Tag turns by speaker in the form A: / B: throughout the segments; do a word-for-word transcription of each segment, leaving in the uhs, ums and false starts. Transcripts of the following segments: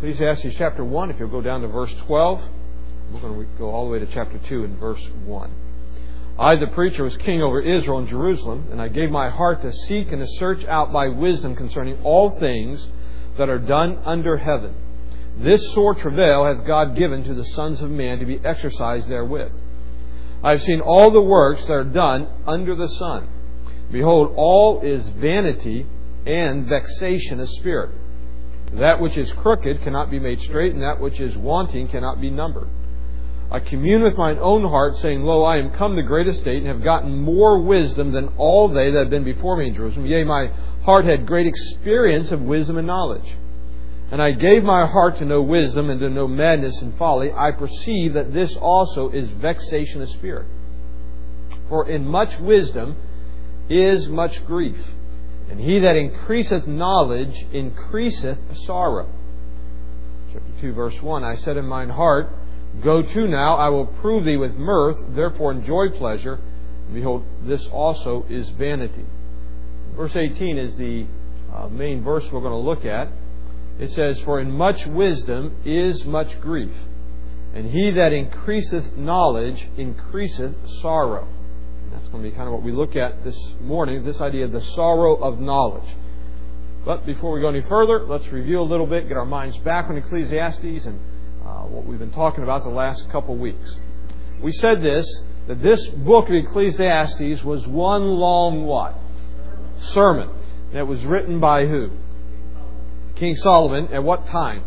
A: Ecclesiastes chapter one, if you'll go down to verse twelve. We're going to go all the way to chapter two and verse one. I, the preacher, was king over Israel and Jerusalem, and I gave my heart to seek and to search out by wisdom concerning all things that are done under heaven. This sore travail hath God given to the sons of man to be exercised therewith. I have seen all the works that are done under the sun. Behold, all is vanity and vexation of spirit. That which is crooked cannot be made straight, and that which is wanting cannot be numbered. I commune with mine own heart, saying, Lo, I am come to great estate, and have gotten more wisdom than all they that have been before me in Jerusalem. Yea, my heart had great experience of wisdom and knowledge. And I gave my heart to know wisdom and to know madness and folly. I perceive that this also is vexation of spirit. For in much wisdom is much grief. And he that increaseth knowledge increaseth sorrow. Chapter two, verse one. I said in mine heart, Go to now, I will prove thee with mirth, therefore enjoy pleasure. And behold, this also is vanity. Verse eighteen is the uh, main verse we're going to look at. It says, For in much wisdom is much grief, and he that increaseth knowledge increaseth sorrow. That's going to be kind of what we look at this morning, this idea of the sorrow of knowledge. But before we go any further, let's review a little bit, get our minds back on Ecclesiastes and uh, what we've been talking about the last couple weeks. We said this, that this book of Ecclesiastes was one long what? Sermon. That was written by who? King Solomon. At what time?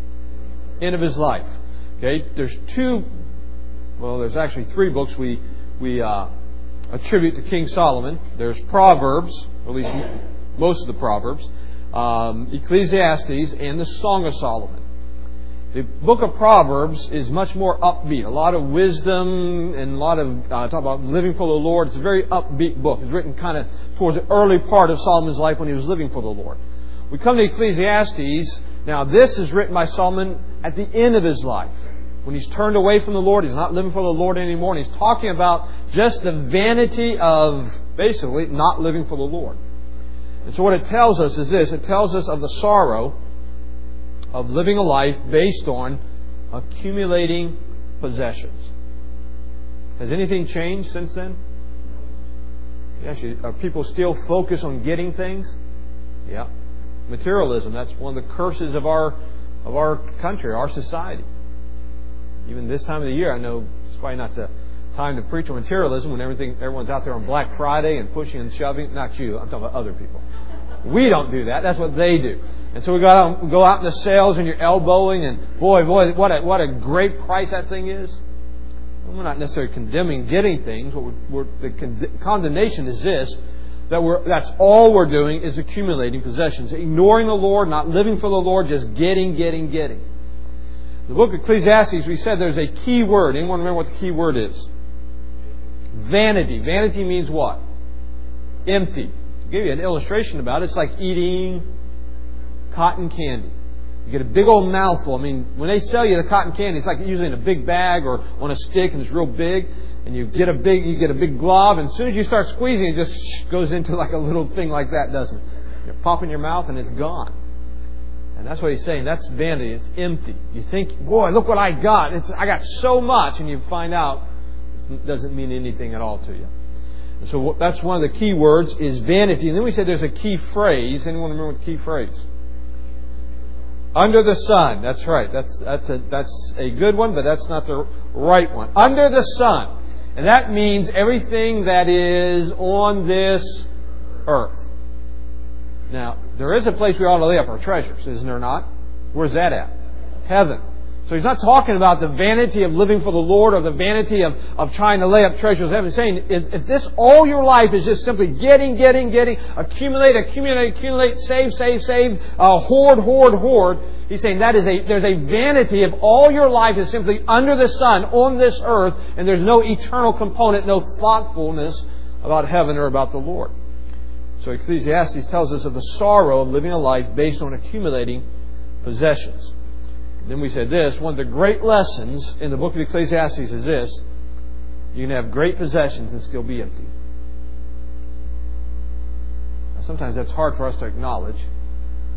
A: End of his life. Okay, there's two, well, there's actually three books we, we, uh, attribute to King Solomon. There's Proverbs, or at least most of the Proverbs, um, Ecclesiastes, and the Song of Solomon. The book of Proverbs is much more upbeat. A lot of wisdom and a lot of uh, talk about living for the Lord. It's a very upbeat book. It's written kind of towards the early part of Solomon's life when he was living for the Lord. We come to Ecclesiastes. Now, this is written by Solomon at the end of his life. When he's turned away from the Lord, he's not living for the Lord anymore, and he's talking about just the vanity of, basically, not living for the Lord. And so what it tells us is this. It tells us of the sorrow of living a life based on accumulating possessions. Has anything changed since then? Actually, are people still focused on getting things? Yeah. Materialism, that's one of the curses of our of our country, our society. Even this time of the year, I know it's probably not the time to preach on materialism when everything everyone's out there on Black Friday and pushing and shoving. Not you, I'm talking about other people. We don't do that. That's what they do. And so we go out, go out in the sales and you're elbowing, and boy, boy, what a, what a great price that thing is. We're not necessarily condemning getting things. What we're, we're, the con- condemnation is this, that we're, that's all we're doing is accumulating possessions. Ignoring the Lord, not living for the Lord, just getting, getting, getting. The book of Ecclesiastes, we said there's a key word. Anyone remember what the key word is? Vanity. Vanity means what? Empty. To give you an illustration about it, it's like eating cotton candy. You get a big old mouthful. I mean, when they sell you the cotton candy, it's like usually in a big bag or on a stick, and it's real big. And you get a big, you get a big glob, and as soon as you start squeezing, it just goes into like a little thing like that, doesn't it? You pop in your mouth, and it's gone. And that's what he's saying. That's vanity. It's empty. You think, boy, look what I got. It's, I got so much, and you find out it doesn't mean anything at all to you. And so that's one of the key words is vanity. And then we said there's a key phrase. Anyone remember the key phrase? Under the sun. That's right. That's that's a that's a good one, but that's not the right one. Under the sun. And that means everything that is on this earth. Now, there is a place we ought to lay up our treasures, isn't there not? Where's that at? Heaven. So he's not talking about the vanity of living for the Lord or the vanity of, of trying to lay up treasures in heaven. He's saying, if this all your life is just simply getting, getting, getting, accumulate, accumulate, accumulate, save, save, save, uh, hoard, hoard, hoard, he's saying that is a there's a vanity of all your life is simply under the sun, on this earth, and there's no eternal component, no thoughtfulness about heaven or about the Lord. So Ecclesiastes tells us of the sorrow of living a life based on accumulating possessions. Then we said this, one of the great lessons in the book of Ecclesiastes is this: you can have great possessions and still be empty. Now, sometimes that's hard for us to acknowledge.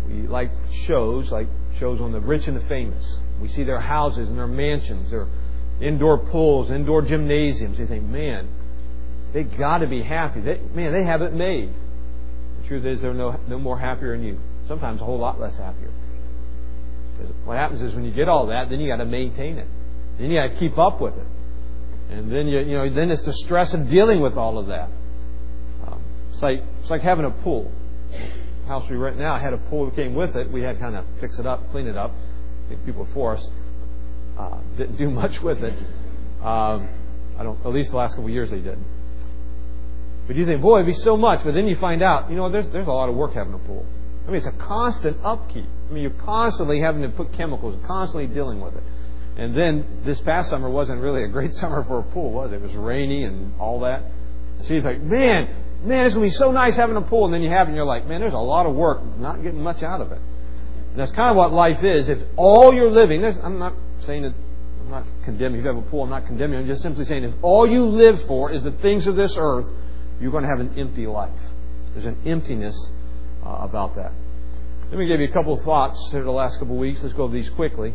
A: We like shows, like shows on the rich and the famous. We see their houses and their mansions, their indoor pools, indoor gymnasiums. You think, man, they got to be happy. They, man, they have it made. The truth is, they're no, no more happier than you. Sometimes a whole lot less happier. Because what happens is when you get all that, then you got to maintain it. Then you got to keep up with it. And then you, you know, then it's the stress of dealing with all of that. Um, it's like it's like having a pool. The house we rent now had a pool that came with it. We had to kind of fix it up, clean it up. I think people before us uh, didn't do much with it. Um, I don't. At least the last couple of years they did. But you think, boy, it'd be so much. But then you find out, you know, there's there's a lot of work having a pool. I mean, it's a constant upkeep. I mean, you're constantly having to put chemicals, constantly dealing with it. And then this past summer wasn't really a great summer for a pool, was it? It was rainy and all that. So he's like, man, man, it's going to be so nice having a pool. And then you have it and you're like, man, there's a lot of work, not getting much out of it. And that's kind of what life is. If all you're living, there's, I'm not saying that, I'm not condemning. If you have a pool, I'm not condemning. I'm just simply saying if all you live for is the things of this earth, you're going to have an empty life. There's an emptiness uh, about that. Let me give you a couple of thoughts over the last couple of weeks. Let's go over these quickly.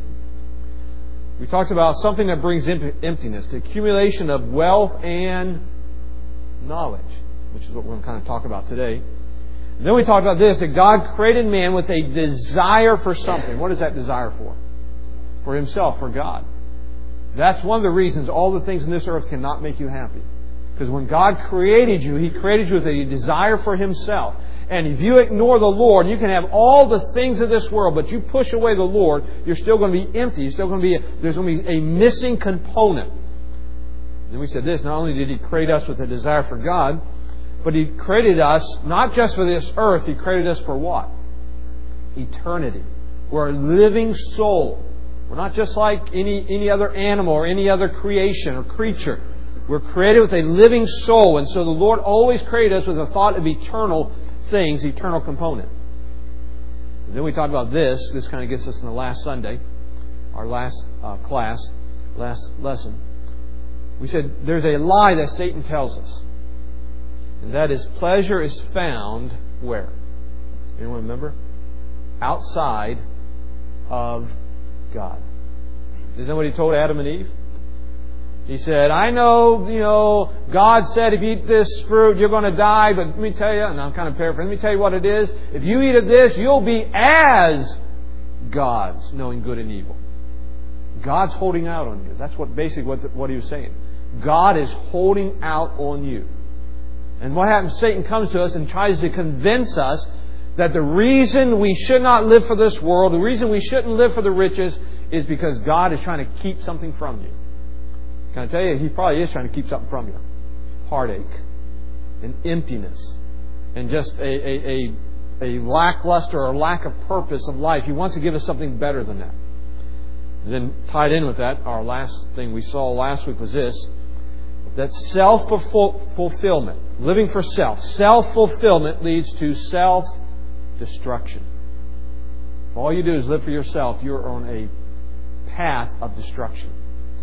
A: We talked about something that brings emptiness, the accumulation of wealth and knowledge, which is what we're going to kind of talk about today. And then we talked about this, that God created man with a desire for something. What is that desire for? For himself, for God. That's one of the reasons all the things in this earth cannot make you happy. Because when God created you, He created you with a desire for Himself. And if you ignore the Lord, you can have all the things of this world, but you push away the Lord, you're still going to be empty. You're still going to be a, there's going to be a missing component. And we said this, not only did He create us with a desire for God, but He created us not just for this earth, He created us for what? Eternity. We're a living soul. We're not just like any, any other animal or any other creation or creature. We're created with a living soul. And so the Lord always created us with a thought of eternal things, eternal component. And then we talked about this. This kind of gets us in the last Sunday, our last uh, class, last lesson. We said there's a lie that Satan tells us. And that is pleasure is found where? Anyone remember? Outside of God. Isn't that what He told Adam and Eve? He said, I know, you know, God said if you eat this fruit, you're going to die. But let me tell you, and I'm kind of paraphrasing, let me tell you what it is. If you eat of this, you'll be as gods, knowing good and evil. God's holding out on you. That's what basically what, what he was saying. God is holding out on you. And what happens? Satan comes to us and tries to convince us that the reason we should not live for this world, the reason we shouldn't live for the riches, is because God is trying to keep something from you. Can I tell you, He probably is trying to keep something from you. Heartache and emptiness and just a, a, a, a lackluster or lack of purpose of life. He wants to give us something better than that. And then tied in with that, our last thing we saw last week was this, that self-fulfillment, living for self, self-fulfillment leads to self-destruction. If all you do is live for yourself, you're on a path of destruction.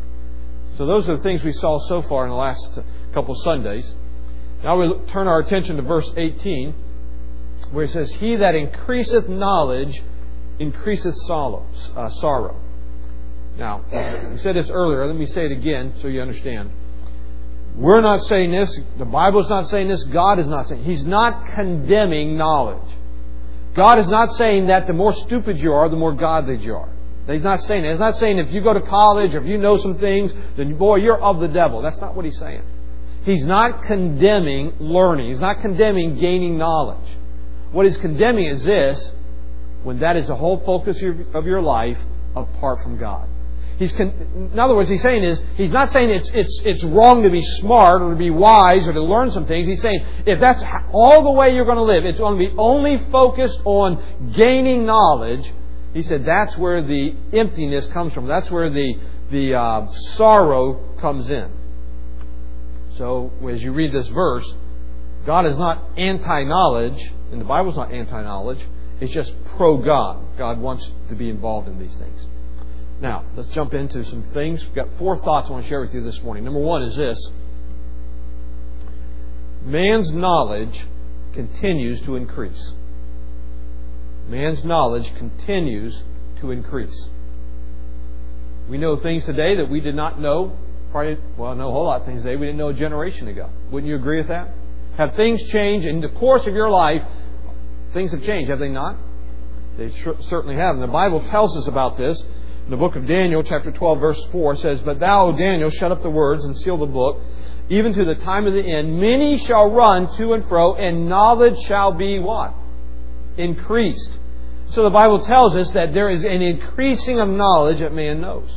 A: So those are the things we saw so far in the last couple of Sundays. Now we turn our attention to verse eighteen, where it says, He that increaseth knowledge increaseth sorrow. Uh, sorrow. Now, we said this earlier. Let me say it again so you understand. We're not saying this. The Bible's not saying this. God is not saying. He's not condemning knowledge. God is not saying that the more stupid you are, the more godly you are. He's not saying that. He's not saying if you go to college or if you know some things, then boy, you're of the devil. That's not what He's saying. He's not condemning learning. He's not condemning gaining knowledge. What He's condemning is this, when that is the whole focus of your life apart from God. He's con- in other words, He's saying is, He's not saying it's, it's, it's wrong to be smart or to be wise or to learn some things. He's saying if that's all the way you're going to live, it's going to be only focused on gaining knowledge. He said that's where the emptiness comes from. That's where the, the uh, sorrow comes in. So as you read this verse, God is not anti-knowledge, and the Bible's not anti-knowledge. It's just pro-God. God wants to be involved in these things. Now, let's jump into some things. We've got four thoughts I want to share with you this morning. Number one is this. Man's knowledge continues to increase. Man's knowledge continues to increase. We know things today that we did not know, probably, well, know a whole lot of things today we didn't know a generation ago. Wouldn't you agree with that? Have things changed in the course of your life? Things have changed, have they not? They certainly have. And the Bible tells us about this. In the book of Daniel, chapter twelve, verse four, it says, "But thou, O Daniel, shut up the words and seal the book, even to the time of the end. Many shall run to and fro, and knowledge shall be" what? Increased. So the Bible tells us that there is an increasing of knowledge that man knows.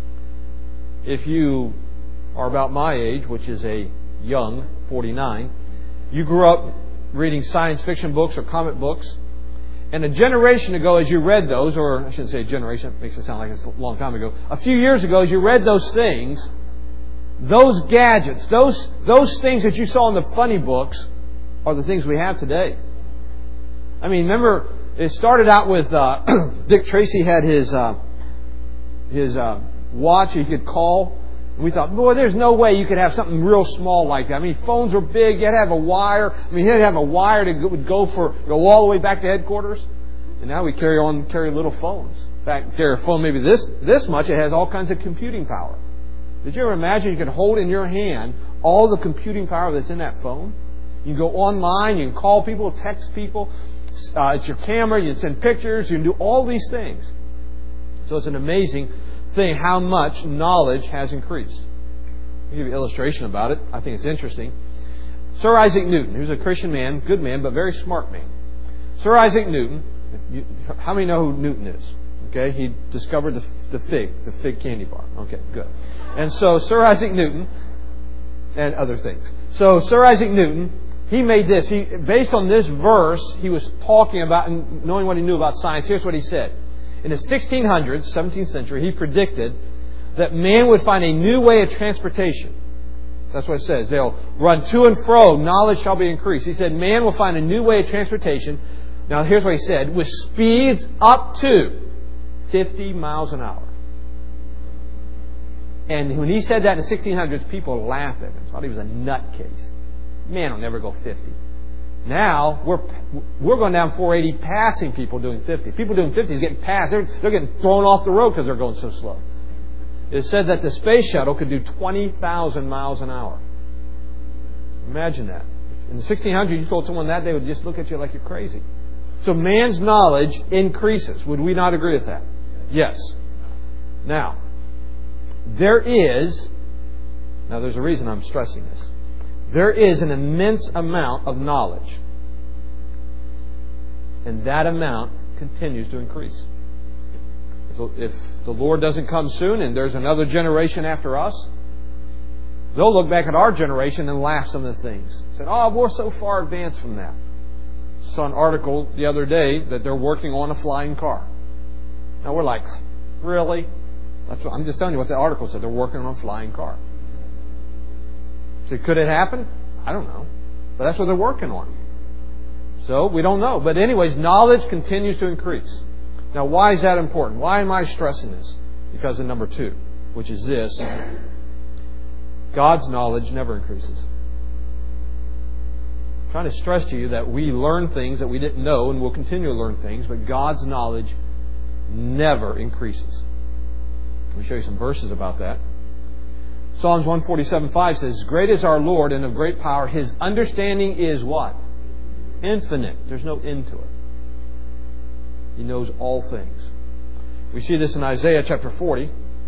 A: If you are about my age, which is a young forty-nine, you grew up reading science fiction books or comic books. And a generation ago, as you read those, or I shouldn't say a generation, it makes it sound like it's a long time ago. A few years ago, as you read those things, those gadgets, those those things that you saw in the funny books are the things we have today. I mean, remember, it started out with uh, Dick Tracy had his uh, his uh, watch he could call. And we thought, boy, there's no way you could have something real small like that. I mean, phones were big. You had to have a wire. I mean, you had to have a wire that would go for go all the way back to headquarters. And now we carry on carry little phones. In fact, carry a phone maybe this this much. It has all kinds of computing power. Did you ever imagine you could hold in your hand all the computing power that's in that phone? You can go online. You can call people, text people. Uh, it's your camera. You can send pictures. You can do all these things. So it's an amazing thing how much knowledge has increased. I'll give you an illustration about it. I think it's interesting. Sir Isaac Newton, who's a Christian man, good man, but very smart man. Sir Isaac Newton, you, how many know who Newton is? Okay, he discovered the, the fig, the fig candy bar. Okay, good. And so Sir Isaac Newton, and other things. So Sir Isaac Newton, he made this. He, based on this verse, he was talking about and knowing what he knew about science. Here's what he said. In the sixteen hundreds, seventeenth century, he predicted that man would find a new way of transportation. That's what it says. They'll run to and fro. Knowledge shall be increased. He said man will find a new way of transportation. Now, here's what he said. With speeds up to fifty miles an hour. And when he said that in the sixteen hundreds, people laughed at him. Thought he was a nutcase. Man will never go fifty. Now, we're we're going down four eighty passing people doing fifty. People doing fifty is getting passed. They're, they're getting thrown off the road because they're going so slow. It said that the space shuttle could do twenty thousand miles an hour. Imagine that. In the sixteen hundreds, you told someone that, they would just look at you like you're crazy. So man's knowledge increases. Would we not agree with that? Yes. Now, there is, now there's a reason I'm stressing this. There is an immense amount of knowledge. And that amount continues to increase. So if the Lord doesn't come soon and there's another generation after us, they'll look back at our generation and laugh some of the things. Said, oh, we're so far advanced from that. Saw an article the other day that they're working on a flying car. Now we're like, really? That's what, I'm just telling you what the article said. They're working on a flying car. So could it happen? I don't know. But that's what they're working on. So we don't know. But anyways, knowledge continues to increase. Now why is that important? Why am I stressing this? Because of number two, which is this. God's knowledge never increases. I'm trying to stress to you that we learn things that we didn't know and we'll continue to learn things, but God's knowledge never increases. Let me show you some verses about that. Psalms one forty-seven five says, great is our Lord and of great power. His understanding is what? Infinite. There's no end to it. He knows all things. We see this in Isaiah chapter forty.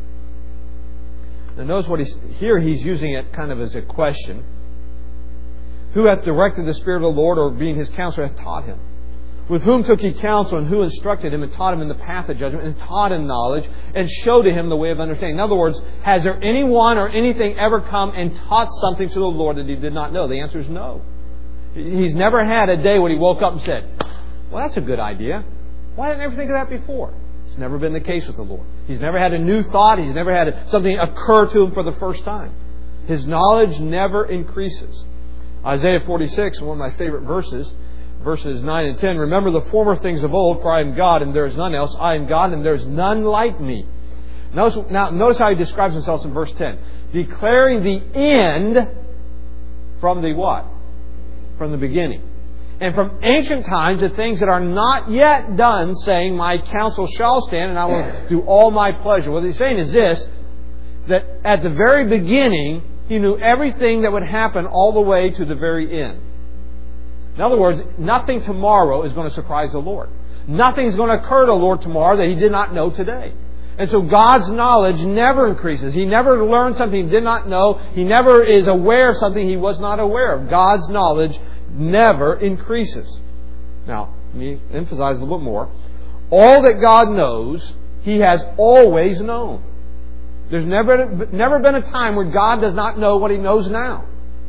A: Now notice what he's here he's using it kind of as a question. Who hath directed the Spirit of the Lord, or being His counselor hath taught him? With whom took He counsel, and who instructed him, and taught him in the path of judgment, and taught him knowledge, and showed to him the way of understanding? In other words, has there anyone or anything ever come and taught something to the Lord that he did not know? The answer is no. He's never had a day when he woke up and said, well, that's a good idea. Why didn't I ever think of that before? It's never been the case with the Lord. He's never had a new thought. He's never had something occur to him for the first time. His knowledge never increases. Isaiah forty-six, one of my favorite verses, verses nine and ten. Remember the former things of old, for I am God and there is none else. I am God and there is none like me. Notice, now, notice how he describes himself in verse ten. Declaring the end from the what? From the beginning. And from ancient times, the things that are not yet done, saying, my counsel shall stand and I will do all my pleasure. What he's saying is this, that at the very beginning, He knew everything that would happen all the way to the very end. In other words, nothing tomorrow is going to surprise the Lord. Nothing's going to occur to the Lord tomorrow that He did not know today. And so God's knowledge never increases. He never learned something He did not know. He never is aware of something He was not aware of. God's knowledge never increases. Now, let me emphasize a little bit more. All that God knows, He has always known. There's never, never been a time where God does not know what He knows now.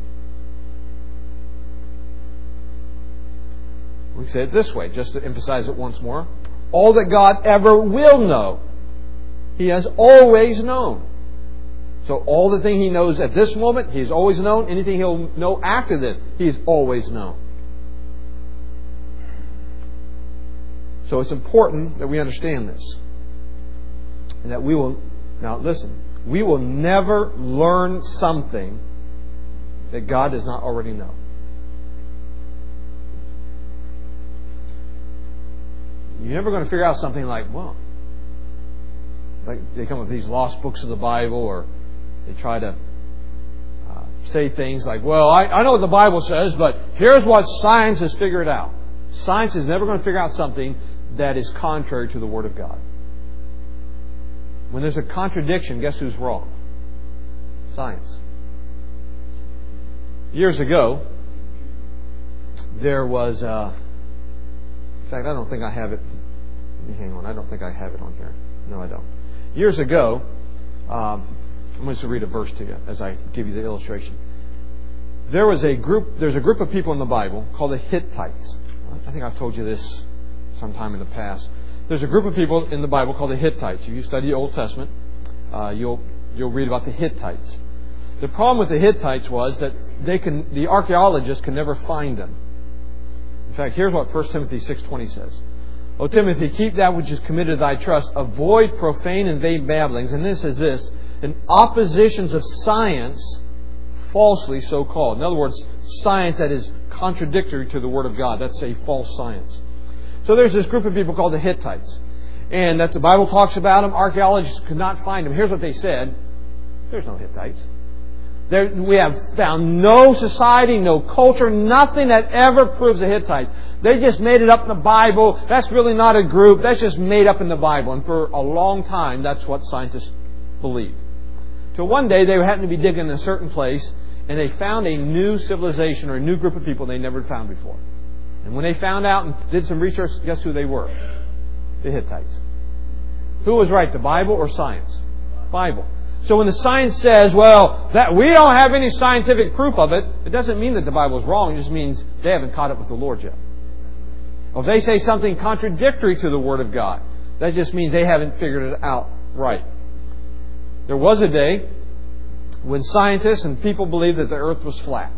A: We say it this way, just to emphasize it once more. All that God ever will know, He has always known. So all the thing He knows at this moment, He has always known. Anything He'll know after this, He has always known. So it's important that we understand this. And that we will, now listen, we will never learn something that God does not already know. You're never going to figure out something like, well, like they come with these lost books of the Bible, or they try to uh, say things like, well, I, I know what the Bible says, but here's what science has figured out. Science is never going to figure out something that is contrary to the Word of God. When there's a contradiction, guess who's wrong? Science. Years ago, there was... Uh, In fact, I don't think I have it. Let me hang on. I don't think I have it on here. No, I don't. Years ago, um, I'm going to read a verse to you as I give you the illustration. There was a group. There's a group of people in the Bible called the Hittites. I think I've told you this sometime in the past. There's a group of people in the Bible called the Hittites. If you study the Old Testament, uh, you'll you'll read about the Hittites. The problem with the Hittites was that they can the archaeologists can never find them. In fact, here's what First Timothy six twenty says. O Timothy, keep that which is committed to thy trust. Avoid profane and vain babblings. And this is this. In oppositions of science, falsely so called. In other words, science that is contradictory to the Word of God. That's a false science. So there's this group of people called the Hittites. And that the Bible talks about them. Archaeologists could not find them. Here's what they said. There's no Hittites. There, we have found no society, no culture, nothing that ever proves the Hittites. They just made it up in the Bible. That's really not a group. That's just made up in the Bible. And for a long time, that's what scientists believed. Till one day, they happened to be digging in a certain place, and they found a new civilization or a new group of people they never found before. And when they found out and did some research, guess who they were? The Hittites. Who was right, the Bible or science? Bible. So when the science says, well, that we don't have any scientific proof of it, it doesn't mean that the Bible is wrong. It just means they haven't caught up with the Lord yet. Or if they say something contradictory to the Word of God, that just means they haven't figured it out right. There was a day when scientists and people believed that the earth was flat.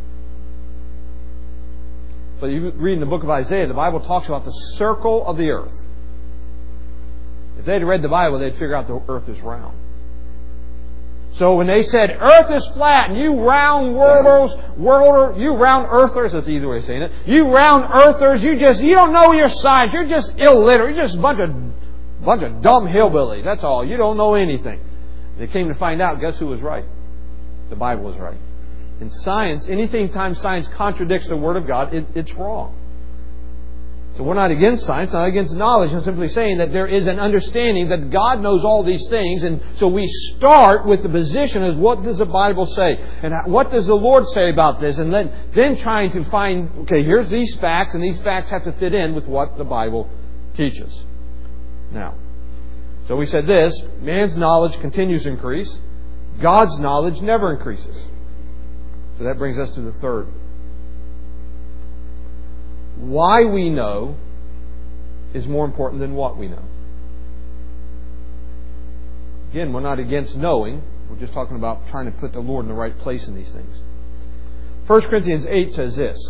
A: But you read in the book of Isaiah, the Bible talks about the circle of the earth. If they'd read the Bible, they'd figure out the earth is round. So when they said, earth is flat, and you round worlders, worlder, you round earthers, that's the easy way of saying it, you round earthers, you just, you don't know your science, you're just illiterate, you're just a bunch of, bunch of dumb hillbillies, that's all, you don't know anything. They came to find out, guess who was right? The Bible was right. In science, anything time science contradicts the Word of God, it, it's wrong. So we're not against science, not against knowledge. I'm simply saying that there is an understanding that God knows all these things. And so we start with the position as what does the Bible say? And what does the Lord say about this? And then, then trying to find, okay, here's these facts, and these facts have to fit in with what the Bible teaches. Now, so we said this, man's knowledge continues to increase. God's knowledge never increases. So that brings us to the third. Why we know is more important than what we know. Again, we're not against knowing. We're just talking about trying to put the Lord in the right place in these things. First Corinthians eight says this.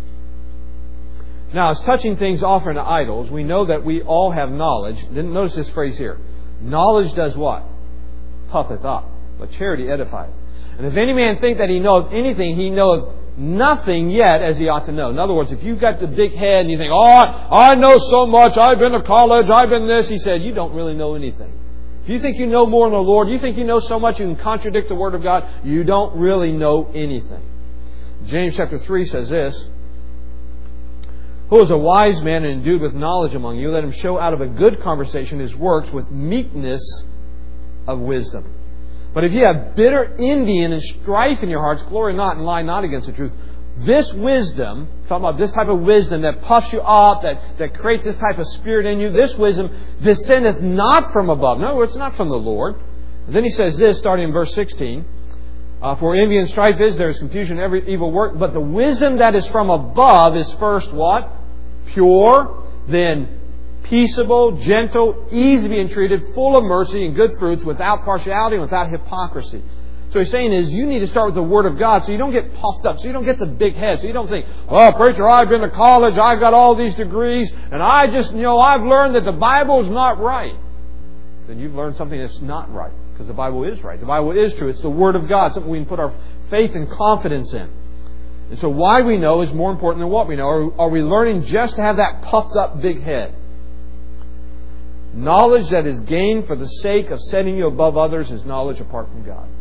A: Now, as touching things offered to idols, we know that we all have knowledge. Then notice this phrase here. Knowledge does what? Puffeth up. But charity edifieth. And if any man think that he knoweth anything, he knoweth nothing yet as he ought to know. In other words, if you've got the big head and you think, oh, I know so much, I've been to college, I've been this, he said, you don't really know anything. If you think you know more than the Lord, you think you know so much you can contradict the Word of God, you don't really know anything. James chapter three says this, who is a wise man and endued with knowledge among you, let him show out of a good conversation his works with meekness of wisdom. But if you have bitter envy and strife in your hearts, glory not and lie not against the truth. This wisdom, talking about this type of wisdom that puffs you up, that, that creates this type of spirit in you, this wisdom descendeth not from above. In other words, it's not from the Lord. And then he says this, starting in verse sixteen. Uh, for envy and strife is, there is confusion in every evil work. But the wisdom that is from above is first what? Pure, then peaceable, gentle, easy to be entreated, full of mercy and good fruits, without partiality and without hypocrisy. So he's saying is, you need to start with the Word of God so you don't get puffed up, so you don't get the big head, so you don't think, oh, preacher, I've been to college, I've got all these degrees, and I just, you know, I've learned that the Bible is not right. Then you've learned something that's not right, because the Bible is right. The Bible is true. It's the Word of God, something we can put our faith and confidence in. And so why we know is more important than what we know. Are, are we learning just to have that puffed up big head? Knowledge that is gained for the sake of setting you above others is knowledge apart from God.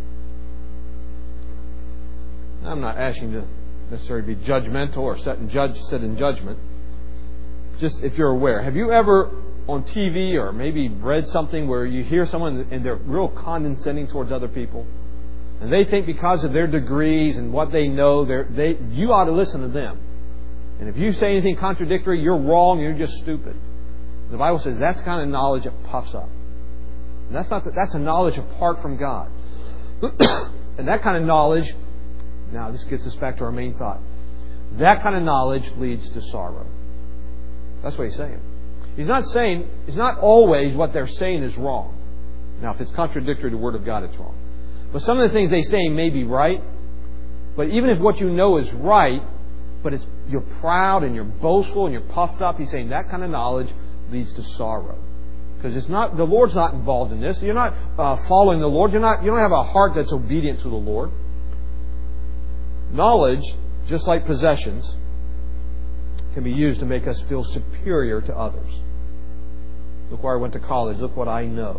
A: Now, I'm not asking you to necessarily be judgmental or set in, judge, set in judgment. Just if you're aware. Have you ever on T V or maybe read something where you hear someone and they're real condescending towards other people? And they think because of their degrees and what they know, they you ought to listen to them. And if you say anything contradictory, you're wrong, you're just stupid. The Bible says that's the kind of knowledge that puffs up. And that's not the, that's a knowledge apart from God. And that kind of knowledge, now this gets us back to our main thought. That kind of knowledge leads to sorrow. That's what he's saying. He's not saying, it's not always what they're saying is wrong. Now, if it's contradictory to the Word of God, it's wrong. But some of the things they say may be right. But even if what you know is right, but it's you're proud and you're boastful and you're puffed up, he's saying that kind of knowledge leads to sorrow. Because it's not the Lord's not involved in this. You're not uh, following the Lord. You're not. You don't have a heart that's obedient to the Lord. Knowledge, just like possessions, can be used to make us feel superior to others. Look where I went to college. Look what I know.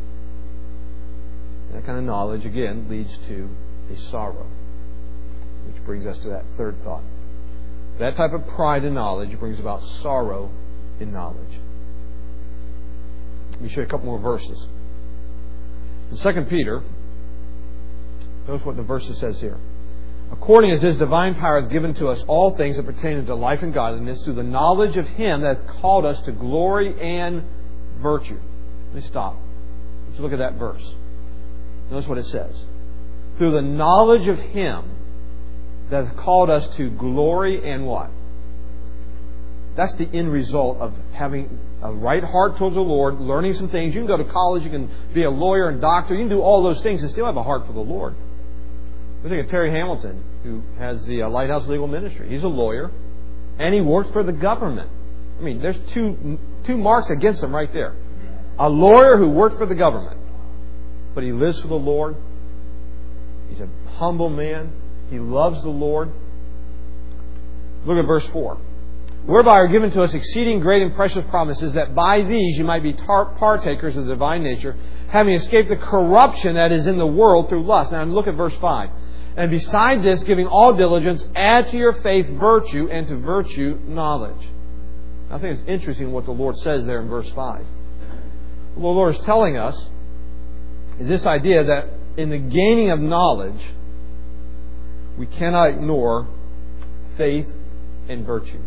A: That kind of knowledge, again, leads to a sorrow. Which brings us to that third thought. That type of pride in knowledge brings about sorrow in knowledge. Let me show you a couple more verses. In Second Peter, notice what the verse says here. According as His divine power hath given to us all things that pertain unto life and godliness, through the knowledge of Him that hath called us to glory and virtue. Let me stop. Let's look at that verse. Notice what it says. Through the knowledge of Him that hath called us to glory and what? That's the end result of having a right heart towards the Lord, learning some things. You can go to college, you can be a lawyer and doctor, you can do all those things and still have a heart for the Lord. I think of Terry Hamilton, who has the uh, Lighthouse Legal Ministry. He's a lawyer, and he works for the government. I mean, there's two two marks against him right there. A lawyer who worked for the government, but he lives for the Lord. He's a humble man. He loves the Lord. Look at verse four. Whereby are given to us exceeding great and precious promises, that by these you might be tar- partakers of the divine nature, having escaped the corruption that is in the world through lust. Now look at verse five. And beside this, giving all diligence, add to your faith virtue, and to virtue knowledge. I think it's interesting what the Lord says there in verse five. What the Lord is telling us is this idea that in the gaining of knowledge, we cannot ignore faith and virtue.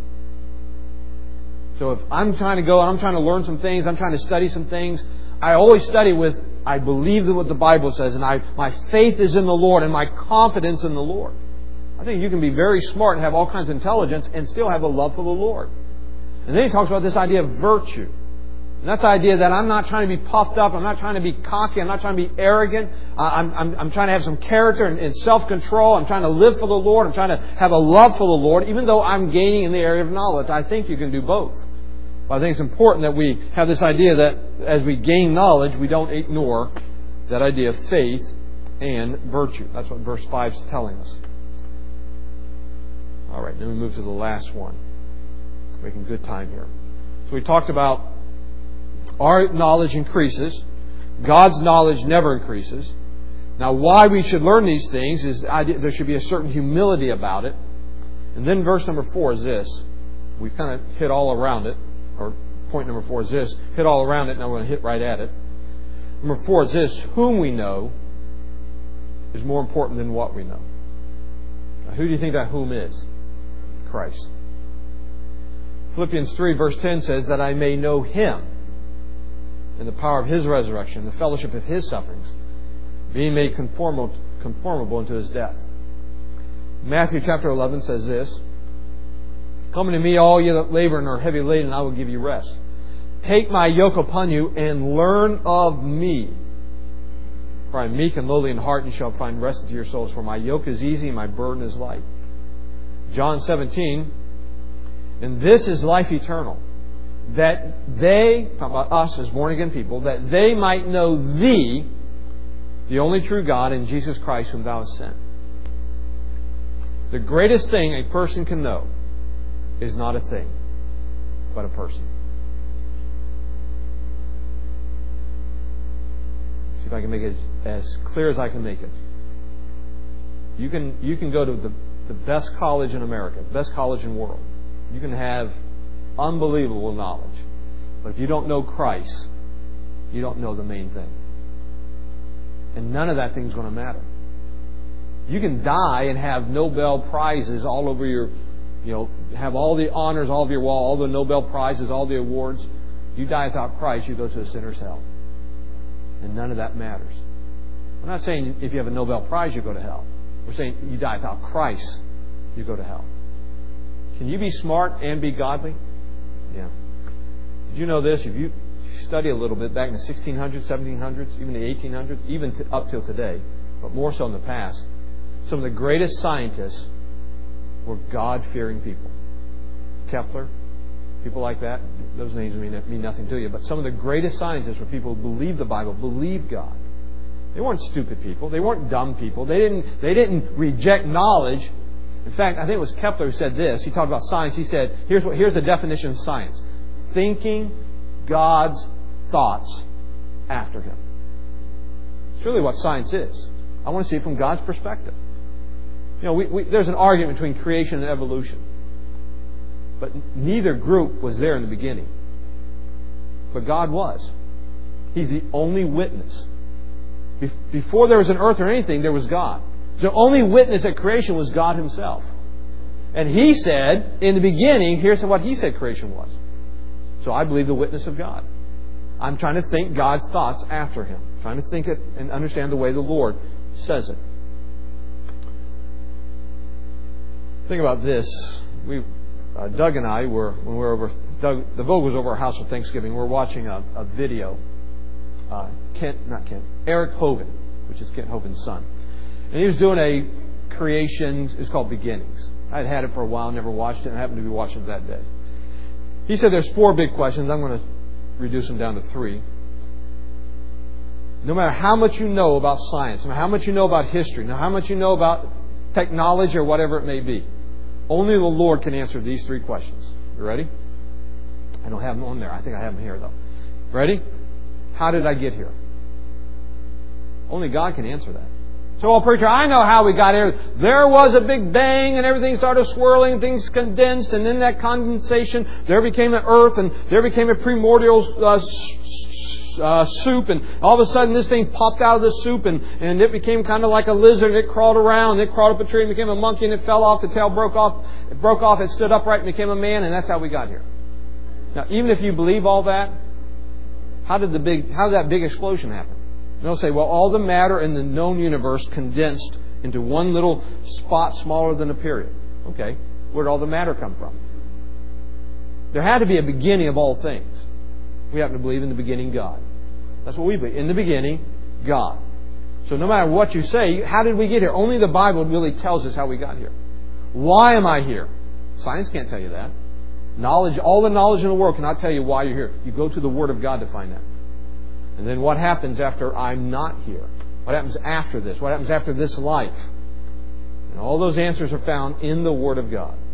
A: So if I'm trying to go and I'm trying to learn some things, I'm trying to study some things, I always study with, I believe what the Bible says, and I, my faith is in the Lord, and my confidence in the Lord. I think you can be very smart and have all kinds of intelligence and still have a love for the Lord. And then he talks about this idea of virtue. And that's the idea that I'm not trying to be puffed up, I'm not trying to be cocky, I'm not trying to be arrogant. I'm, I'm, I'm trying to have some character and, and self-control. I'm trying to live for the Lord. I'm trying to have a love for the Lord, even though I'm gaining in the area of knowledge. I think you can do both. But I think it's important that we have this idea that as we gain knowledge, we don't ignore that idea of faith and virtue. That's what verse five is telling us. All right, then we move to the last one. Making good time here. So we talked about our knowledge increases. God's knowledge never increases. Now, why we should learn these things is there should be a certain humility about it. And then verse number four is this. We've kind of hit all around it. Or point number four is this. Hit all around it, now we're going to hit right at it. Number four is this. Whom we know is more important than what we know. Now, who do you think that whom is? Christ. Philippians three verse ten says that I may know Him and the power of His resurrection, the fellowship of His sufferings, being made conformable, conformable unto His death. Matthew chapter eleven says this, Come unto me, all ye that labor and are heavy laden, and I will give you rest. Take my yoke upon you and learn of me. For I am meek and lowly in heart, and you shall find rest unto your souls. For my yoke is easy and my burden is light. John seventeen, and this is life eternal, that they, talking about us as born again people, that they might know Thee, the only true God, and Jesus Christ whom Thou hast sent. The greatest thing a person can know is not a thing, but a person. See if I can make it as clear as I can make it. You can you can go to the, the best college in America, best college in the world. You can have unbelievable knowledge. But if you don't know Christ, you don't know the main thing. And none of that thing's going to matter. You can die and have Nobel Prizes all over your, you know, have all the honors all over your wall, all the Nobel Prizes, all the awards. You die without Christ, you go to a sinner's hell. And none of that matters. We're not saying if you have a Nobel Prize, you go to hell. We're saying you die without Christ, you go to hell. Can you be smart and be godly? Yeah. Did you know this? If you study a little bit back in the sixteen hundreds, seventeen hundreds, even the eighteen hundreds, even to, up till today, but more so in the past, some of the greatest scientists were God-fearing people. Kepler, people like that. Those names mean, mean nothing to you. But some of the greatest scientists were people who believed the Bible, believed God. They weren't stupid people. They weren't dumb people. They didn't, they didn't reject knowledge. In fact, I think it was Kepler who said this. He talked about science. He said, here's what, here's the definition of science. Thinking God's thoughts after Him. It's really what science is. I want to see it from God's perspective. You know, we, we, there's an argument between creation and evolution. But neither group was there in the beginning. But God was. He's the only witness. Be- before there was an earth or anything, there was God. The only witness at creation was God Himself. And He said, in the beginning, here's what He said creation was. So I believe the witness of God. I'm trying to think God's thoughts after Him. Trying to think it and understand the way the Lord says it. Think about this. We, uh, Doug and I were, when we were over, Doug, the Vogue was over our house for Thanksgiving. We were watching a, a video. Uh, Kent, not Kent, Eric Hovind, which is Kent Hovind's son. And he was doing a creation, it's called Beginnings. I'd had it for a while, never watched it, and I happened to be watching it that day. He said there's four big questions. I'm going to reduce them down to three. No matter how much you know about science, no matter how much you know about history, no matter how much you know about technology or whatever it may be, only the Lord can answer these three questions. You ready? I don't have them on there. I think I have them here, though. Ready? How did I get here? Only God can answer that. So, well, preacher, I know how we got here. There was a big bang and everything started swirling, things condensed, and in that condensation there became an earth and there became a primordial uh, uh, soup, and all of a sudden this thing popped out of the soup and, and it became kind of like a lizard, and it crawled around, and it crawled up a tree and became a monkey, and it fell off, the tail broke off, it broke off, it stood upright and became a man, and that's how we got here. Now, even if you believe all that, how did the big, how did that big explosion happen? And they'll say, well, all the matter in the known universe condensed into one little spot smaller than a period. Okay, where did all the matter come from? There had to be a beginning of all things. We happen to believe in the beginning God. That's what we believe. In the beginning, God. So no matter what you say, how did we get here? Only the Bible really tells us how we got here. Why am I here? Science can't tell you that. Knowledge, all the knowledge in the world cannot tell you why you're here. You go to the Word of God to find that. And then what happens after I'm not here? What happens after this? What happens after this life? And all those answers are found in the Word of God.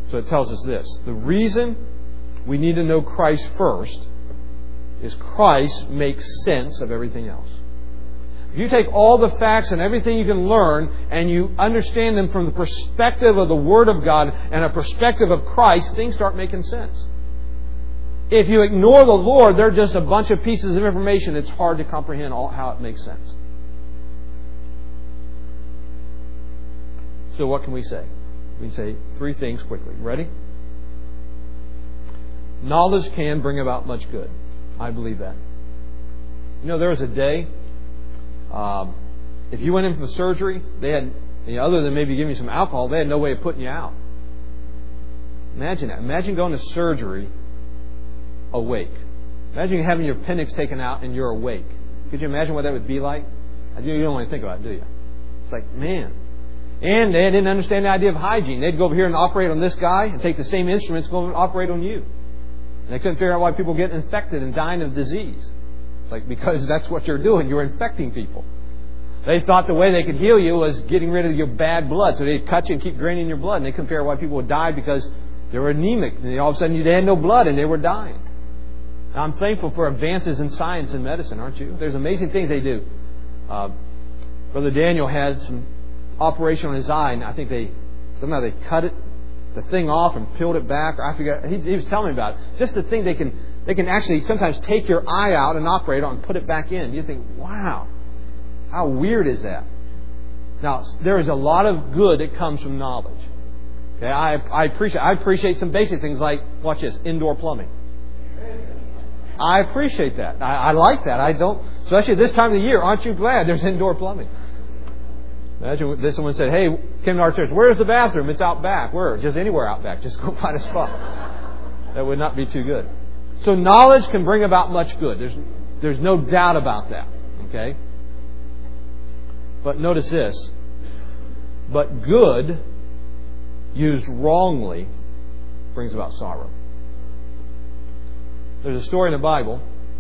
A: So it tells us this. The reason we need to know Christ first is Christ makes sense of everything else. If you take all the facts and everything you can learn and you understand them from the perspective of the Word of God and a perspective of Christ, things start making sense. If you ignore the Lord, they're just a bunch of pieces of information. It's hard to comprehend all, how it makes sense. So what can we say? We can say three things quickly. Ready? Knowledge can bring about much good. I believe that. You know, there was a day, um, if you went in for surgery, they had, you know, other than maybe giving you some alcohol, they had no way of putting you out. Imagine that. Imagine going to surgery awake. Imagine having your appendix taken out and you're awake. Could you imagine what that would be like? You don't want to think about it, do you? It's like, man. And they didn't understand the idea of hygiene. They'd go over here and operate on this guy and take the same instruments and go and operate on you. And they couldn't figure out why people get infected and dying of disease. It's like, because that's what you're doing. You're infecting people. They thought the way they could heal you was getting rid of your bad blood. So they'd cut you and keep draining your blood. And they couldn't figure out why people would die because they were anemic. And all of a sudden they had no blood and they were dying. Now, I'm thankful for advances in science and medicine, aren't you? There's amazing things they do. Uh, Brother Daniel had some operation on his eye, and I think they somehow they cut it, the thing off, and peeled it back. Or I forget. He, he was telling me about it. Just the thing they can they can actually sometimes take your eye out and operate on and put it back in. You think, wow, how weird is that? Now, there is a lot of good that comes from knowledge. Okay, I I appreciate I appreciate some basic things like, watch this, indoor plumbing. I appreciate that. I, I like that. I don't, especially this time of the year. Aren't you glad there's indoor plumbing? Imagine this someone said, "Hey, came to our church. Where's the bathroom? It's out back. Where? Just anywhere out back. Just go find a spot." That would not be too good. So knowledge can bring about much good. There's there's no doubt about that. Okay. But notice this. But good used wrongly brings about sorrow. There's a story in the Bible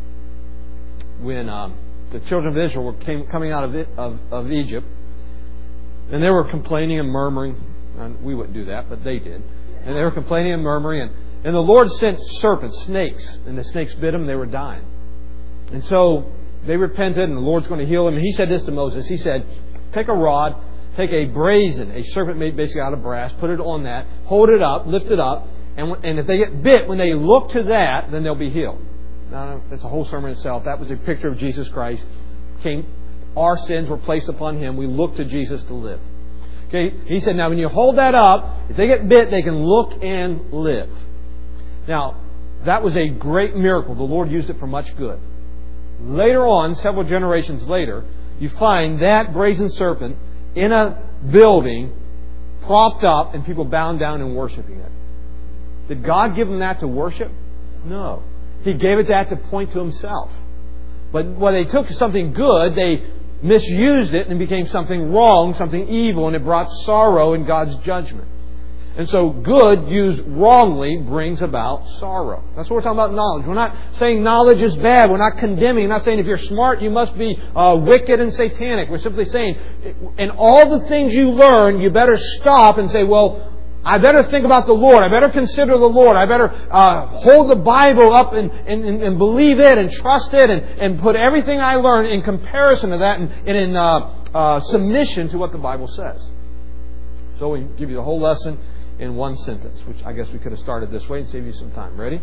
A: when um, the children of Israel were came, coming out of, it, of, of Egypt, and they were complaining and murmuring. And we wouldn't do that, but they did. And they were complaining and murmuring. And, and the Lord sent serpents, snakes, and the snakes bit them and they were dying. And so they repented and the Lord's going to heal them. And He said this to Moses. He said, take a rod, take a brazen, a serpent made basically out of brass, put it on that, hold it up, lift it up. And, and if they get bit, when they look to that, then they'll be healed. Now, that's a whole sermon itself. That was a picture of Jesus Christ. Came, our sins were placed upon Him. We look to Jesus to live. Okay, He said, now when you hold that up, if they get bit, they can look and live. Now, that was a great miracle. The Lord used it for much good. Later on, several generations later, you find that brazen serpent in a building, propped up, and people bowing down and worshiping it. Did God give them that to worship? No. He gave it that to point to Himself. But when they took something good, they misused it and it became something wrong, something evil, and it brought sorrow in God's judgment. And so good used wrongly brings about sorrow. That's what we're talking about, knowledge. We're not saying knowledge is bad. We're not condemning. We're not saying if you're smart, you must be uh, wicked and satanic. We're simply saying in all the things you learn, you better stop and say, well, I better think about the Lord. I better consider the Lord. I better uh, hold the Bible up and, and, and believe it and trust it and, and put everything I learn in comparison to that and, and in uh, uh, submission to what the Bible says. So we give you the whole lesson in one sentence, which I guess we could have started this way and save you some time. Ready?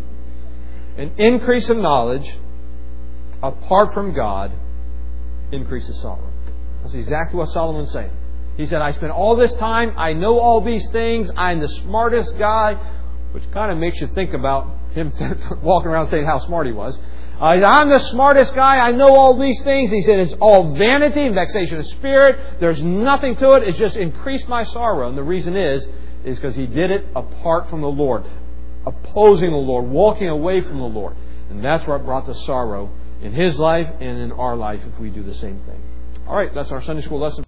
A: An increase of knowledge apart from God increases sorrow. That's exactly what Solomon's saying. He said, I spent all this time, I know all these things, I'm the smartest guy, which kind of makes you think about him walking around saying how smart he was. Uh, I'm the smartest guy, I know all these things. He said, it's all vanity and vexation of spirit. There's nothing to it. It's just increased my sorrow. And the reason is, is because he did it apart from the Lord, opposing the Lord, walking away from the Lord. And that's what brought the sorrow in his life and in our life if we do the same thing. All right, that's our Sunday school lesson.